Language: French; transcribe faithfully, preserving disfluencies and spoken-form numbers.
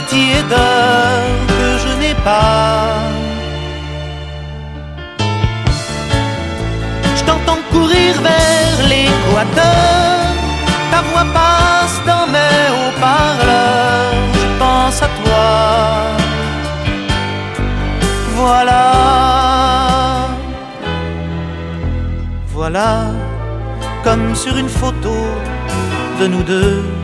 milliers d'heures que je n'ai pas. Je t'entends courir vers l'équateur, ta voix passe dans mes haut-parleurs, je pense à toi. Voilà, voilà, comme sur une photo de nous deux,